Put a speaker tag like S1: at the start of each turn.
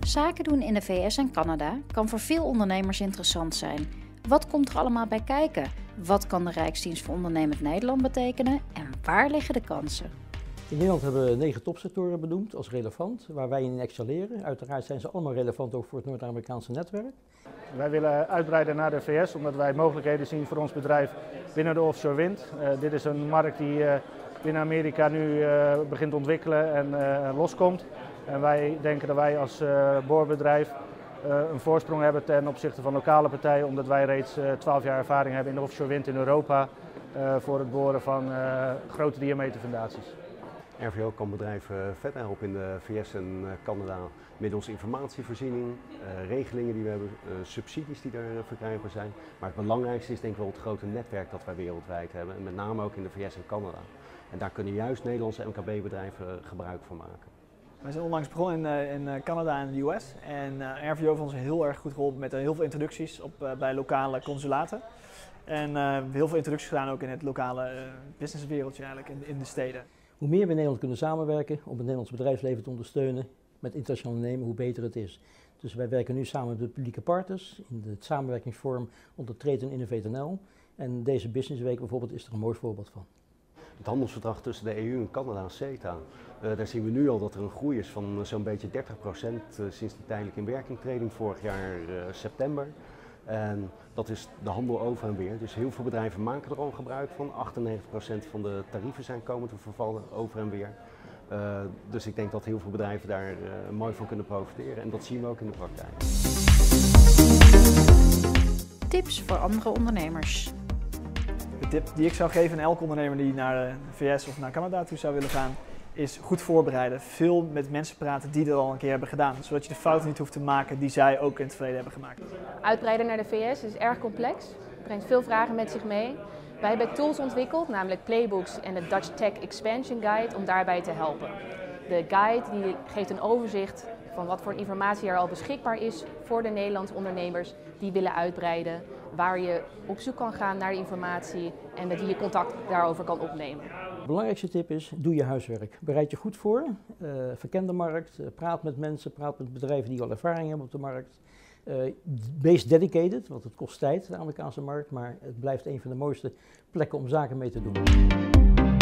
S1: Zaken doen in de VS en Canada kan voor veel ondernemers interessant zijn. Wat komt er allemaal bij kijken? Wat kan de Rijksdienst voor Ondernemend Nederland betekenen en waar liggen de kansen?
S2: In Nederland hebben we 9 topsectoren benoemd als relevant, waar wij in excelleren. Uiteraard zijn ze allemaal relevant ook voor het Noord-Amerikaanse netwerk.
S3: Wij willen uitbreiden naar de VS omdat wij mogelijkheden zien voor ons bedrijf binnen de offshore wind. Dit is een markt die binnen Amerika nu begint te ontwikkelen en loskomt. En wij denken dat wij als boorbedrijf een voorsprong hebben ten opzichte van lokale partijen, omdat wij reeds 12 jaar ervaring hebben in de offshore wind in Europa voor het boren van grote diameter fundaties.
S4: RVO kan bedrijven verder helpen in de VS en Canada middels informatievoorziening, regelingen die we hebben, subsidies die er verkrijgbaar zijn. Maar het belangrijkste is denk ik wel het grote netwerk dat wij wereldwijd hebben en met name ook in de VS en Canada. En daar kunnen juist Nederlandse MKB-bedrijven gebruik van maken.
S5: Wij zijn onlangs begonnen in Canada en de US en RVO heeft ons heel erg goed geholpen met heel veel introducties bij lokale consulaten. En heel veel introducties gedaan ook in het lokale businesswereldje eigenlijk in de steden.
S2: Hoe meer we in Nederland kunnen samenwerken om het Nederlandse bedrijfsleven te ondersteunen met internationaal ondernemen, hoe beter het is. Dus wij werken nu samen met de publieke partners in de samenwerkingsvorm onder Trade and Innovate NL. En deze businessweek bijvoorbeeld is er een mooi voorbeeld van.
S4: Het handelsverdrag tussen de EU en Canada, CETA, daar zien we nu al dat er een groei is van zo'n beetje 30% sinds die tijdelijke inwerkingtreding vorig jaar september. En dat is de handel over en weer. Dus heel veel bedrijven maken er al gebruik van. 98% van de tarieven zijn komen te vervallen over en weer. Dus ik denk dat heel veel bedrijven daar mooi van kunnen profiteren. En dat zien we ook in de praktijk.
S1: Tips voor andere ondernemers.
S5: De tip die ik zou geven aan elke ondernemer die naar de VS of naar Canada toe zou willen gaan, is goed voorbereiden. Veel met mensen praten die dat al een keer hebben gedaan, zodat je de fouten niet hoeft te maken die zij ook in het verleden hebben gemaakt.
S6: Uitbreiden naar de VS is erg complex, brengt veel vragen met zich mee. Wij hebben tools ontwikkeld, namelijk playbooks en de Dutch Tech Expansion Guide, om daarbij te helpen. De guide die geeft een overzicht van wat voor informatie er al beschikbaar is voor de Nederlandse ondernemers die willen uitbreiden, waar je op zoek kan gaan naar de informatie en met wie je contact daarover kan opnemen.
S2: De belangrijkste tip is, doe je huiswerk. Bereid je goed voor, verken de markt, praat met mensen, praat met bedrijven die al ervaring hebben op de markt. Wees dedicated, want het kost tijd, de Amerikaanse markt, maar het blijft een van de mooiste plekken om zaken mee te doen.